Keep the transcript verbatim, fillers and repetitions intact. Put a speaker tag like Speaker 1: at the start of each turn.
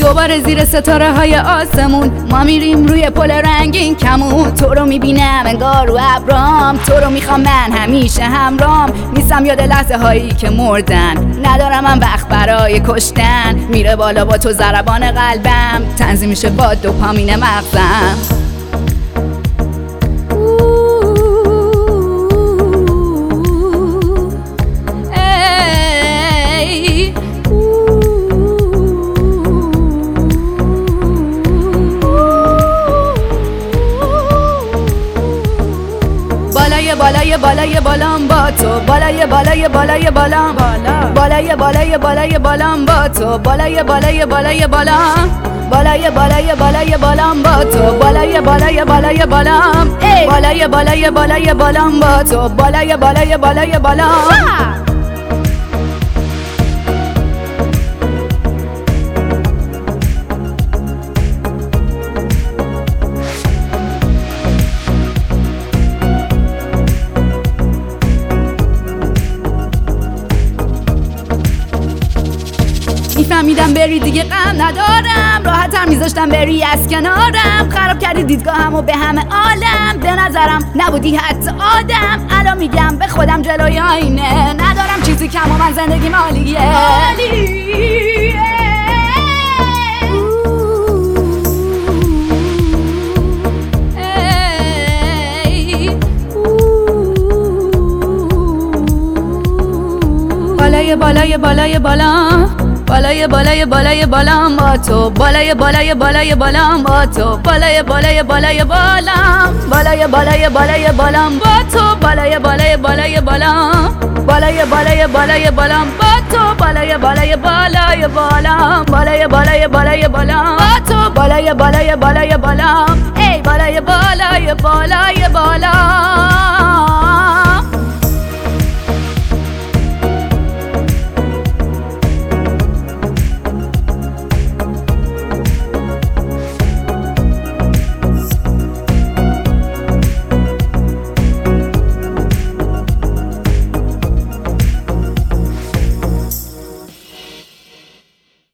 Speaker 1: دوباره زیر ستاره های آسمون ما میریم روی پل رنگین کمون. تو رو میبینم انگار رو ابرام، تو رو میخوام من همیشه همرام. نیستم یاد لحظه هایی که مردن، ندارم من وقت برای کشتن. میره بالا با تو ضربان قلبم، تنظیم میشه با دوپامین مغزم. بالای بالای بالام با تو، بالای بالای بالای بالام بالا، بالای بالای بالای بالام با تو، بالای بالای بالای بالام، بالای بالای بالای بالام با تو، بالای بالای بالای بالام، بالای بالای بالای بالام با تو، بالای بالای بالای بالام. میفهمیدم بری دیگه غم ندارم، راحت‌تر میذاشتم بری از کنارم. خراب کردی دیدگاهمو به همه عالم، به نظرم نبودی حتی آدم. الان میگم به خودم جلوی آینه، ندارم چیزی کم و من زندگیم عالیه. بالای بالای بالای بالا، بالای بالای بالای بالام با تو، بالای بالای بالای بالام با تو، بالای بالای بالای بالام، بالای بالای بالای بالام با تو، بالای بالای بالای بالام، بالای بالای بالای بالام با تو، بالای بالای بالای بالام، بالای بالای بالای بالام با تو، بالای بالای بالای بالام، ای بالای بالای بالای بالام.